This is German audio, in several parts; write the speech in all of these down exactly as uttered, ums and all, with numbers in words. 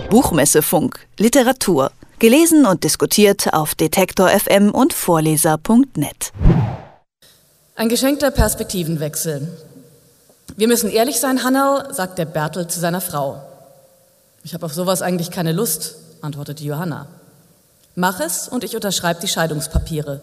Buchmessefunk, Literatur. Gelesen und diskutiert auf Detektor F M und Vorleser punkt net. Ein geschenkter Perspektivenwechsel. Wir müssen ehrlich sein, Hannerl, sagt der Bertel zu seiner Frau. Ich habe auf sowas eigentlich keine Lust, antwortet die Johanna. Mach es und ich unterschreibe die Scheidungspapiere.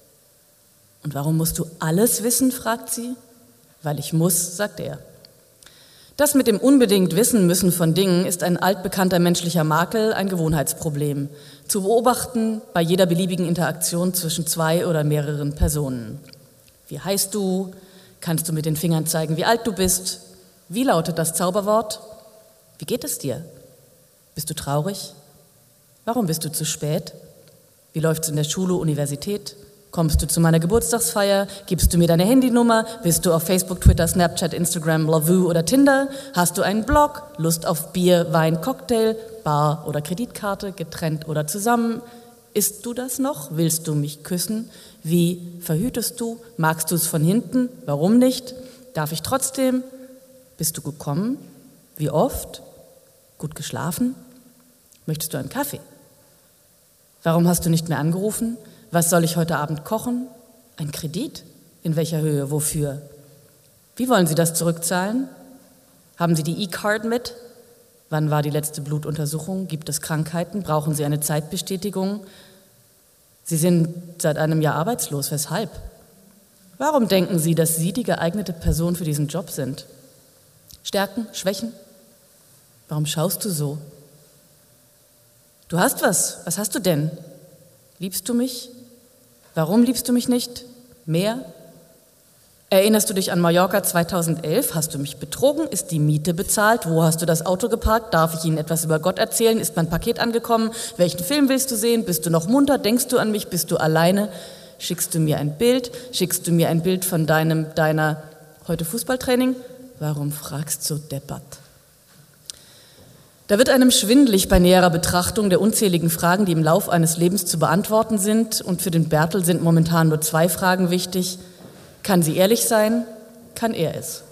Und warum musst du alles wissen, fragt sie. Weil ich muss, sagt er. Das mit dem unbedingt Wissen müssen von Dingen ist ein altbekannter menschlicher Makel, ein Gewohnheitsproblem. Zu beobachten bei jeder beliebigen Interaktion zwischen zwei oder mehreren Personen. Wie heißt du? Kannst du mit den Fingern zeigen, wie alt du bist? Wie lautet das Zauberwort? Wie geht es dir? Bist du traurig? Warum bist du zu spät? Wie läuft's in der Schule, Universität? Kommst du zu meiner Geburtstagsfeier? Gibst du mir deine Handynummer? Bist du auf Facebook, Twitter, Snapchat, Instagram, Lovoo oder Tinder? Hast du einen Blog? Lust auf Bier, Wein, Cocktail, Bar oder Kreditkarte, getrennt oder zusammen? Isst du das noch? Willst du mich küssen? Wie verhütest du? Magst du es von hinten? Warum nicht? Darf ich trotzdem? Bist du gekommen? Wie oft? Gut geschlafen? Möchtest du einen Kaffee? Warum hast du nicht mehr angerufen? Was soll ich heute Abend kochen? Ein Kredit? In welcher Höhe? Wofür? Wie wollen Sie das zurückzahlen? Haben Sie die E-Card mit? Wann war die letzte Blutuntersuchung? Gibt es Krankheiten? Brauchen Sie eine Zeitbestätigung? Sie sind seit einem Jahr arbeitslos. Weshalb? Warum denken Sie, dass Sie die geeignete Person für diesen Job sind? Stärken? Schwächen? Warum schaust du so? Du hast was. Was hast du denn? Liebst du mich? Warum liebst du mich nicht? Mehr? Erinnerst du dich an Mallorca zweitausendelf? Hast du mich betrogen? Ist die Miete bezahlt? Wo hast du das Auto geparkt? Darf ich Ihnen etwas über Gott erzählen? Ist mein Paket angekommen? Welchen Film willst du sehen? Bist du noch munter? Denkst du an mich? Bist du alleine? Schickst du mir ein Bild? Schickst du mir ein Bild von deinem, deiner heute Fußballtraining? Warum fragst du so deppert? Da wird einem schwindelig bei näherer Betrachtung der unzähligen Fragen, die im Lauf eines Lebens zu beantworten sind. Und für den Bertel sind momentan nur zwei Fragen wichtig. Kann sie ehrlich sein? Kann er es?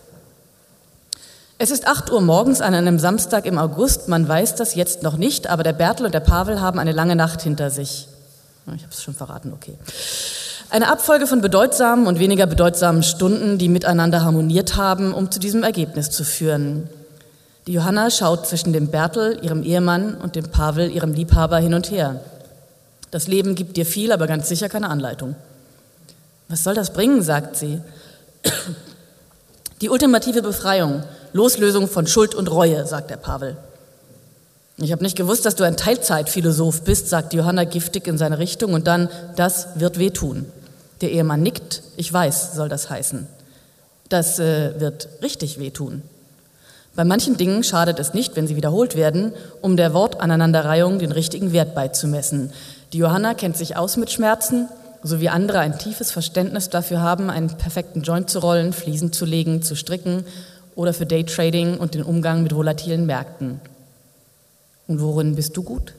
Es ist acht Uhr morgens an einem Samstag im August. Man weiß das jetzt noch nicht, aber der Bertel und der Pavel haben eine lange Nacht hinter sich. Ich habe es schon verraten, okay. Eine Abfolge von bedeutsamen und weniger bedeutsamen Stunden, die miteinander harmoniert haben, um zu diesem Ergebnis zu führen. Die Johanna schaut zwischen dem Bertel, ihrem Ehemann, und dem Pavel, ihrem Liebhaber, hin und her. Das Leben gibt dir viel, aber ganz sicher keine Anleitung. Was soll das bringen, sagt sie. Die ultimative Befreiung, Loslösung von Schuld und Reue, sagt der Pavel. Ich habe nicht gewusst, dass du ein Teilzeitphilosoph bist, sagt Johanna giftig in seine Richtung, und dann, das wird wehtun. Der Ehemann nickt, ich weiß, soll das heißen. Das äh, wird richtig wehtun. Bei manchen Dingen schadet es nicht, wenn sie wiederholt werden, um der Wortaneinanderreihung den richtigen Wert beizumessen. Die Johanna kennt sich aus mit Schmerzen, so wie andere ein tiefes Verständnis dafür haben, einen perfekten Joint zu rollen, Fliesen zu legen, zu stricken oder für Daytrading und den Umgang mit volatilen Märkten. Und worin bist du gut?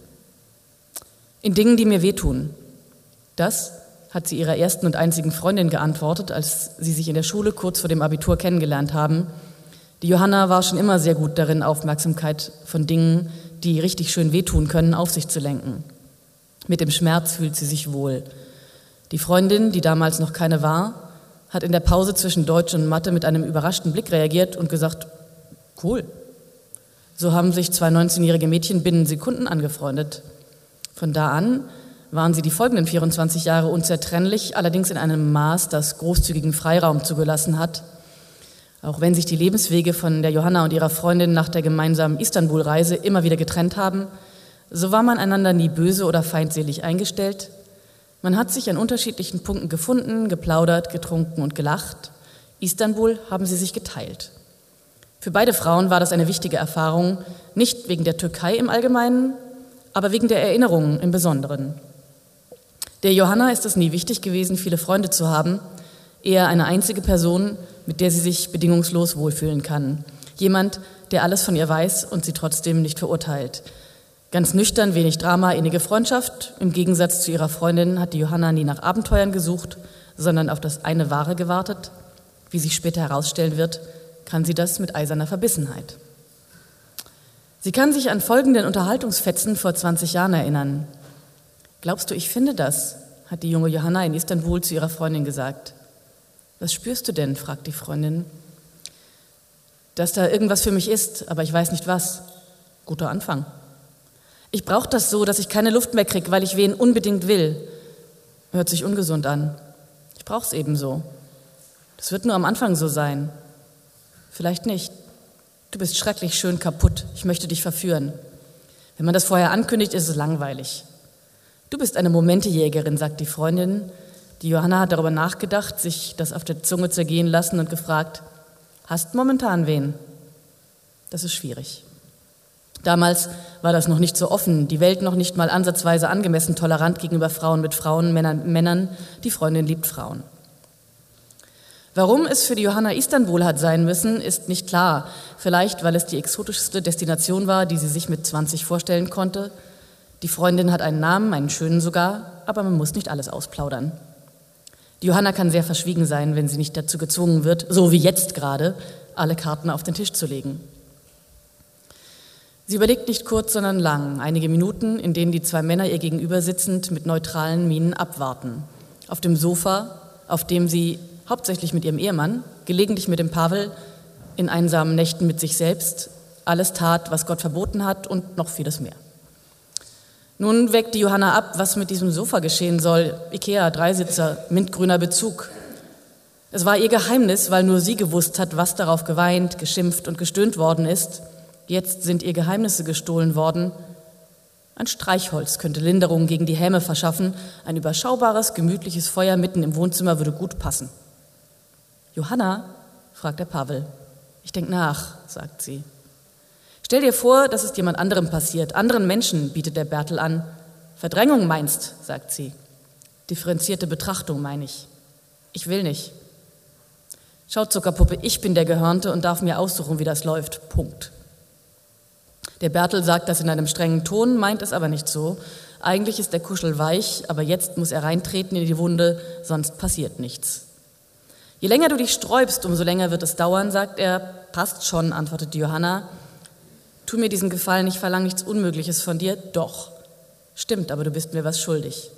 In Dingen, die mir wehtun. Das hat sie ihrer ersten und einzigen Freundin geantwortet, als sie sich in der Schule kurz vor dem Abitur kennengelernt haben. Die Johanna war schon immer sehr gut darin, Aufmerksamkeit von Dingen, die richtig schön wehtun können, auf sich zu lenken. Mit dem Schmerz fühlt sie sich wohl. Die Freundin, die damals noch keine war, hat in der Pause zwischen Deutsch und Mathe mit einem überraschten Blick reagiert und gesagt, cool. So haben sich zwei neunzehnjährige Mädchen binnen Sekunden angefreundet. Von da an waren sie die folgenden vierundzwanzig Jahre unzertrennlich, allerdings in einem Maß, das großzügigen Freiraum zugelassen hat. Auch wenn sich die Lebenswege von der Johanna und ihrer Freundin nach der gemeinsamen Istanbul-Reise immer wieder getrennt haben, so war man einander nie böse oder feindselig eingestellt. Man hat sich an unterschiedlichen Punkten gefunden, geplaudert, getrunken und gelacht. Istanbul haben sie sich geteilt. Für beide Frauen war das eine wichtige Erfahrung, nicht wegen der Türkei im Allgemeinen, aber wegen der Erinnerungen im Besonderen. Der Johanna ist es nie wichtig gewesen, viele Freunde zu haben, eher eine einzige Person, mit der sie sich bedingungslos wohlfühlen kann. Jemand, der alles von ihr weiß und sie trotzdem nicht verurteilt. Ganz nüchtern, wenig Drama, innige Freundschaft. Im Gegensatz zu ihrer Freundin hat die Johanna nie nach Abenteuern gesucht, sondern auf das eine Wahre gewartet. Wie sich später herausstellen wird, kann sie das mit eiserner Verbissenheit. Sie kann sich an folgenden Unterhaltungsfetzen vor zwanzig Jahren erinnern. »Glaubst du, ich finde das?«, hat die junge Johanna in Istanbul zu ihrer Freundin gesagt. »Was spürst du denn?«, fragt die Freundin. »Dass da irgendwas für mich ist, aber ich weiß nicht was.« »Guter Anfang.« »Ich brauche das so, dass ich keine Luft mehr kriege, weil ich wen unbedingt will.« »Hört sich ungesund an.« »Ich brauche es eben so.« »Das wird nur am Anfang so sein.« »Vielleicht nicht. Du bist schrecklich schön kaputt. Ich möchte dich verführen.« Wenn man das vorher ankündigt, ist es langweilig. »Du bist eine Momentejägerin«, sagt die Freundin. Die Johanna hat darüber nachgedacht, sich das auf der Zunge zergehen lassen und gefragt, »Hast momentan wen?« Das ist schwierig. Damals war das noch nicht so offen, die Welt noch nicht mal ansatzweise angemessen tolerant gegenüber Frauen mit Frauen, Männern, Männern. Die Freundin liebt Frauen. Warum es für die Johanna Istanbul hat sein müssen, ist nicht klar. Vielleicht, weil es die exotischste Destination war, die sie sich mit zwanzig vorstellen konnte. Die Freundin hat einen Namen, einen schönen sogar, aber man muss nicht alles ausplaudern. Die Johanna kann sehr verschwiegen sein, wenn sie nicht dazu gezwungen wird, so wie jetzt gerade, alle Karten auf den Tisch zu legen. Sie überlegt nicht kurz, sondern lang, einige Minuten, in denen die zwei Männer ihr gegenüber sitzend mit neutralen Mienen abwarten. Auf dem Sofa, auf dem sie hauptsächlich mit ihrem Ehemann, gelegentlich mit dem Pavel, in einsamen Nächten mit sich selbst, alles tat, was Gott verboten hat und noch vieles mehr. Nun wägt die Johanna ab, was mit diesem Sofa geschehen soll. Ikea, Dreisitzer, mintgrüner Bezug. Es war ihr Geheimnis, weil nur sie gewusst hat, was darauf geweint, geschimpft und gestöhnt worden ist. Jetzt sind ihr Geheimnisse gestohlen worden. Ein Streichholz könnte Linderung gegen die Häme verschaffen. Ein überschaubares, gemütliches Feuer mitten im Wohnzimmer würde gut passen. »Johanna?«, fragt der Pavel. »Ich denk nach«, sagt sie. »Stell dir vor, dass es jemand anderem passiert, anderen Menschen«, bietet der Bertel an. »Verdrängung meinst«, sagt sie. »Differenzierte Betrachtung meine ich.« »Ich will nicht.« »Schau, Zuckerpuppe, ich bin der Gehörnte und darf mir aussuchen, wie das läuft. Punkt.« Der Bertel sagt das in einem strengen Ton, meint es aber nicht so. Eigentlich ist der Kuschel weich, aber jetzt muss er reintreten in die Wunde, sonst passiert nichts. »Je länger du dich sträubst, umso länger wird es dauern«, sagt er. »Passt schon«, antwortet die Johanna. »Tu mir diesen Gefallen, ich verlange nichts Unmögliches von dir.« »Doch.« »Stimmt, aber du bist mir was schuldig.«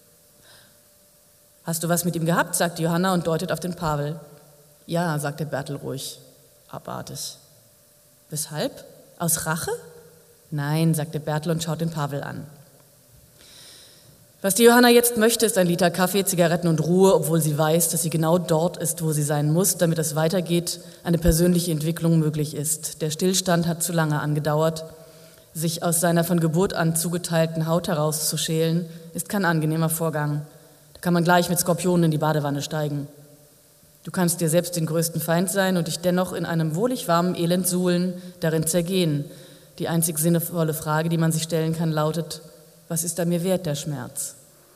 »Hast du was mit ihm gehabt?«, sagt die Johanna und deutet auf den Pavel. »Ja«, sagt der Bertel ruhig, abartig. »Weshalb? Aus Rache?« »Nein«, sagt der Bertel und schaut den Pavel an. Was die Johanna jetzt möchte, ist ein Liter Kaffee, Zigaretten und Ruhe, obwohl sie weiß, dass sie genau dort ist, wo sie sein muss, damit es weitergeht, eine persönliche Entwicklung möglich ist. Der Stillstand hat zu lange angedauert. Sich aus seiner von Geburt an zugeteilten Haut herauszuschälen, ist kein angenehmer Vorgang. Da kann man gleich mit Skorpionen in die Badewanne steigen. Du kannst dir selbst den größten Feind sein und dich dennoch in einem wohlig warmen Elend suhlen, darin zergehen. Die einzig sinnvolle Frage, die man sich stellen kann, lautet: Was ist da mir wert, der Schmerz?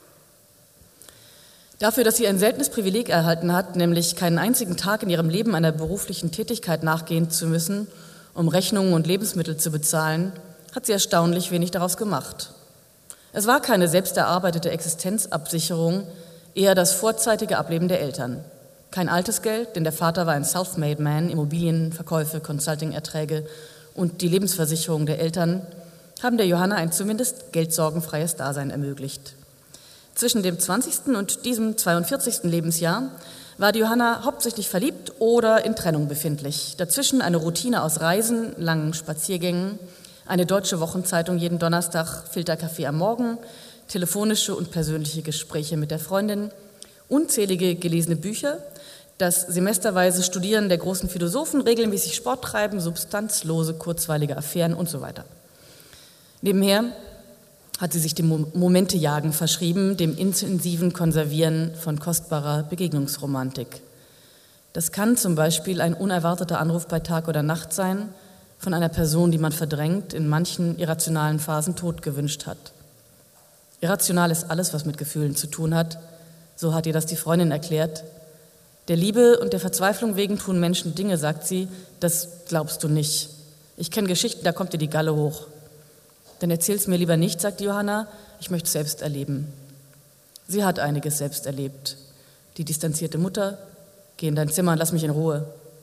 Dafür, dass sie ein seltenes Privileg erhalten hat, nämlich keinen einzigen Tag in ihrem Leben einer beruflichen Tätigkeit nachgehen zu müssen, um Rechnungen und Lebensmittel zu bezahlen, hat sie erstaunlich wenig daraus gemacht. Es war keine selbst erarbeitete Existenzabsicherung, eher das vorzeitige Ableben der Eltern. Kein altes Geld, denn der Vater war ein Self-Made Man, Immobilienverkäufe, Consulting-Erträge und die Lebensversicherung der Eltern haben der Johanna ein zumindest geldsorgenfreies Dasein ermöglicht. Zwischen dem zwanzigsten und diesem zweiundvierzigsten Lebensjahr war die Johanna hauptsächlich verliebt oder in Trennung befindlich. Dazwischen eine Routine aus Reisen, langen Spaziergängen, eine deutsche Wochenzeitung jeden Donnerstag, Filterkaffee am Morgen, telefonische und persönliche Gespräche mit der Freundin, unzählige gelesene Bücher, das semesterweise Studieren der großen Philosophen, regelmäßig Sport treiben, substanzlose, kurzweilige Affären und so weiter. Nebenher hat sie sich dem Momentejagen verschrieben, dem intensiven Konservieren von kostbarer Begegnungsromantik. Das kann zum Beispiel ein unerwarteter Anruf bei Tag oder Nacht sein von einer Person, die man verdrängt, in manchen irrationalen Phasen totgewünscht hat. Irrational ist alles, was mit Gefühlen zu tun hat, so hat ihr das die Freundin erklärt. Der Liebe und der Verzweiflung wegen tun Menschen Dinge, sagt sie, das glaubst du nicht. Ich kenne Geschichten, da kommt dir die Galle hoch. Dann erzähl's mir lieber nicht, sagt Johanna, ich möchte es selbst erleben. Sie hat einiges selbst erlebt. Die distanzierte Mutter, geh in dein Zimmer und lass mich in Ruhe.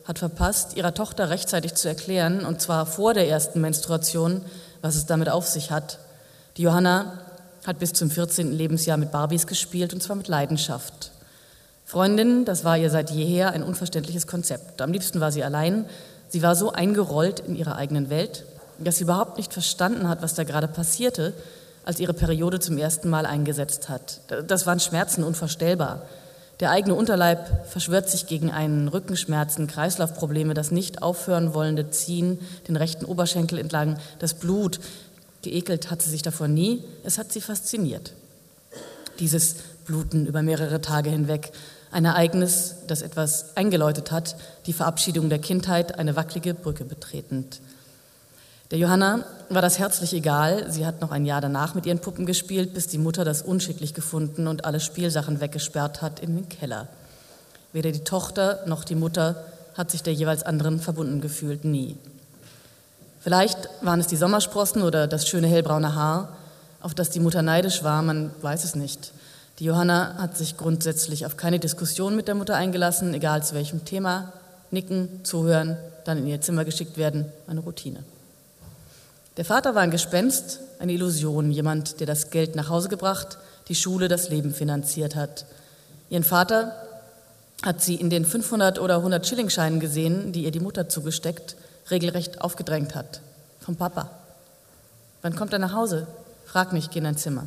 hat verpasst, ihrer Tochter rechtzeitig zu erklären, und zwar vor der ersten Menstruation, was es damit auf sich hat. Die Johanna hat bis zum vierzehnten Lebensjahr mit Barbies gespielt, und zwar mit Leidenschaft. Freundin, das war ihr seit jeher ein unverständliches Konzept. Am liebsten war sie allein. Sie war so eingerollt in ihrer eigenen Welt, dass sie überhaupt nicht verstanden hat, was da gerade passierte, als ihre Periode zum ersten Mal eingesetzt hat. Das waren Schmerzen unvorstellbar. Der eigene Unterleib verschwört sich gegen einen Rückenschmerzen, Kreislaufprobleme, das nicht aufhören wollende Ziehen, den rechten Oberschenkel entlang, das Blut. Geekelt hat sie sich davor nie, es hat sie fasziniert. Dieses Bluten über mehrere Tage hinweg, ein Ereignis, das etwas eingeläutet hat, die Verabschiedung der Kindheit, eine wackelige Brücke betretend. Der Johanna war das herzlich egal, sie hat noch ein Jahr danach mit ihren Puppen gespielt, bis die Mutter das unschicklich gefunden und alle Spielsachen weggesperrt hat in den Keller. Weder die Tochter noch die Mutter hat sich der jeweils anderen verbunden gefühlt, nie. Vielleicht waren es die Sommersprossen oder das schöne hellbraune Haar, auf das die Mutter neidisch war, man weiß es nicht. Die Johanna hat sich grundsätzlich auf keine Diskussion mit der Mutter eingelassen, egal zu welchem Thema. Nicken, zuhören, dann in ihr Zimmer geschickt werden, eine Routine. Der Vater war ein Gespenst, eine Illusion, jemand, der das Geld nach Hause gebracht, die Schule, das Leben finanziert hat. Ihren Vater hat sie in den fünfhundert- oder hundert Schillingscheinen gesehen, die ihr die Mutter zugesteckt, regelrecht aufgedrängt hat. Vom Papa. Wann kommt er nach Hause? Frag mich, geh in ein Zimmer.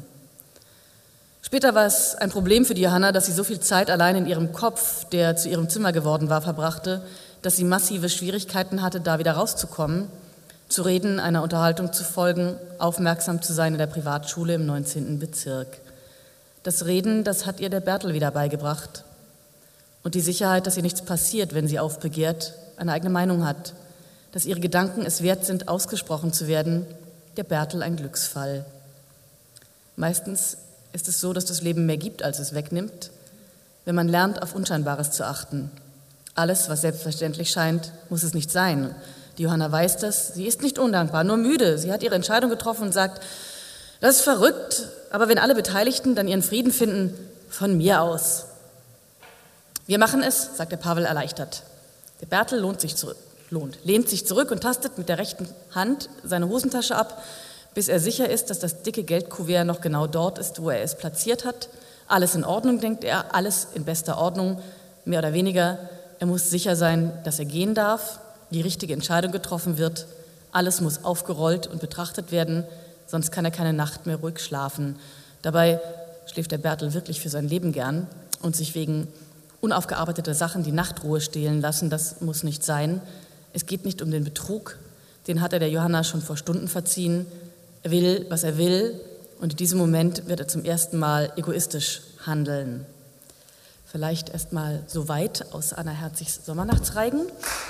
Später war es ein Problem für die Johanna, dass sie so viel Zeit allein in ihrem Kopf, der zu ihrem Zimmer geworden war, verbrachte, dass sie massive Schwierigkeiten hatte, da wieder rauszukommen, zu reden, einer Unterhaltung zu folgen, aufmerksam zu sein in der Privatschule im neunzehnten Bezirk. Das Reden, das hat ihr der Bertel wieder beigebracht. Und die Sicherheit, dass ihr nichts passiert, wenn sie aufbegehrt, eine eigene Meinung hat, dass ihre Gedanken es wert sind, ausgesprochen zu werden, der Bertel ein Glücksfall. Meistens ist es so, dass das Leben mehr gibt, als es wegnimmt, wenn man lernt, auf Unscheinbares zu achten. Alles, was selbstverständlich scheint, muss es nicht sein. Die Johanna weiß das, sie ist nicht undankbar, nur müde. Sie hat ihre Entscheidung getroffen und sagt, das ist verrückt, aber wenn alle Beteiligten dann ihren Frieden finden, von mir aus. Wir machen es, sagt der Pavel erleichtert. Der Bertel lohnt sich zurück, lohnt, lehnt sich zurück und tastet mit der rechten Hand seine Hosentasche ab, bis er sicher ist, dass das dicke Geldkuvert noch genau dort ist, wo er es platziert hat. Alles in Ordnung, denkt er, alles in bester Ordnung, mehr oder weniger. Er muss sicher sein, dass er gehen darf, die richtige Entscheidung getroffen wird. Alles muss aufgerollt und betrachtet werden, sonst kann er keine Nacht mehr ruhig schlafen. Dabei schläft der Bertel wirklich für sein Leben gern und sich wegen unaufgearbeiteter Sachen die Nachtruhe stehlen lassen, das muss nicht sein. Es geht nicht um den Betrug, den hat er der Johanna schon vor Stunden verziehen. Er will, was er will, und in diesem Moment wird er zum ersten Mal egoistisch handeln. Vielleicht erst mal so weit aus Anna Herzigs Sommernachtsreigen.